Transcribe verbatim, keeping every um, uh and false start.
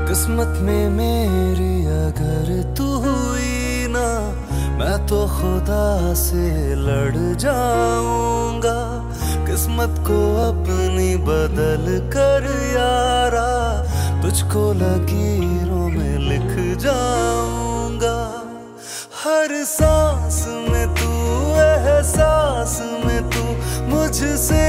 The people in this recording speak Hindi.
किस्मत में मेरी अगर तू हुई ना, मैं तो खुदा से लड़ जाऊंगा। किस्मत को अपनी बदल कर यारा, तुझको लकीरों में लिख जाऊंगा। हर सांस में तू, एहसास में तू, मुझसे